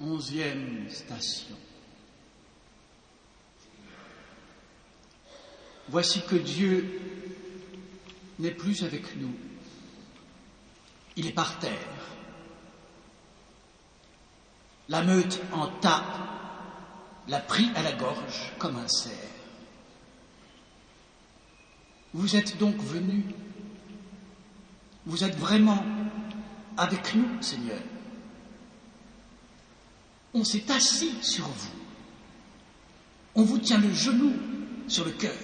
11e station. Voici que Dieu n'est plus avec nous. Il est par terre. La meute en tape l'a pris à la gorge comme un cerf. Vous êtes donc venus. Vous êtes vraiment avec nous, Seigneur. On s'est assis sur vous. On vous tient le genou sur le cœur.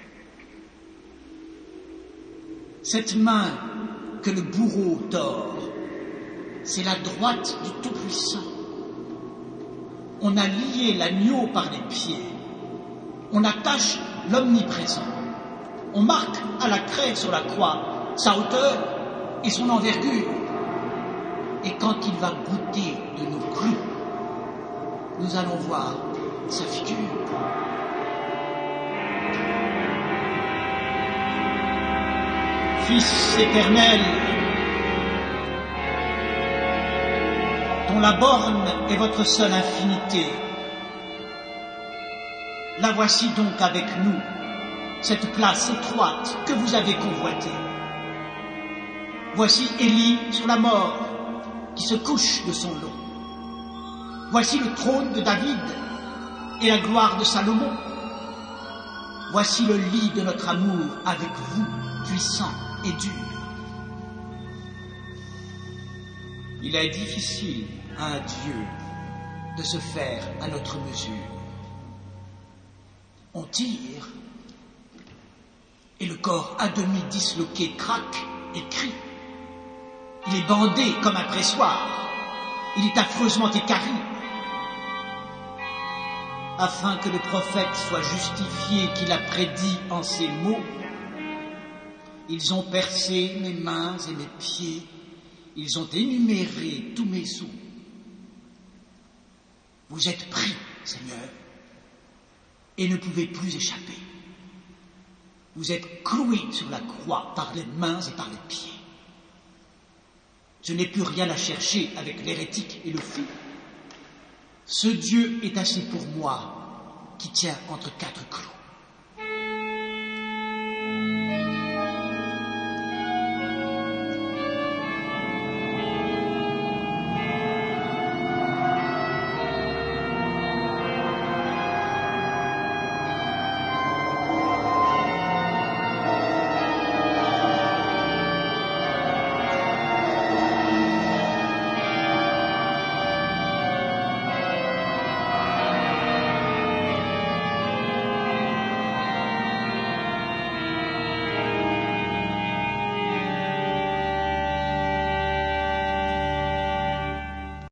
Cette main que le bourreau tord, c'est la droite du Tout-Puissant. On a lié l'agneau par les pieds. On attache l'omniprésent. On marque à la craie sur la croix sa hauteur et son envergure. Et quand il va goûter de nos clous, nous allons voir sa figure. Fils éternel, dont la borne est votre seule infinité, la voici donc avec nous, cette place étroite que vous avez convoitée. Voici Élie sur la mort, qui se couche de son long. Voici le trône de David et la gloire de Salomon. Voici le lit de notre amour avec vous, puissant et dur. Il est difficile à un Dieu de se faire à notre mesure. On tire et le corps à demi disloqué craque et crie. Il est bandé comme un pressoir. Il est affreusement équarri. Afin que le prophète soit justifié qu'il a prédit en ces mots, ils ont percé mes mains et mes pieds, ils ont énuméré tous mes os. Vous êtes pris, Seigneur, et ne pouvez plus échapper. Vous êtes cloués sur la croix par les mains et par les pieds. Je n'ai plus rien à chercher avec l'hérétique et le fou. Ce Dieu est assez pour moi qui tient entre quatre clous.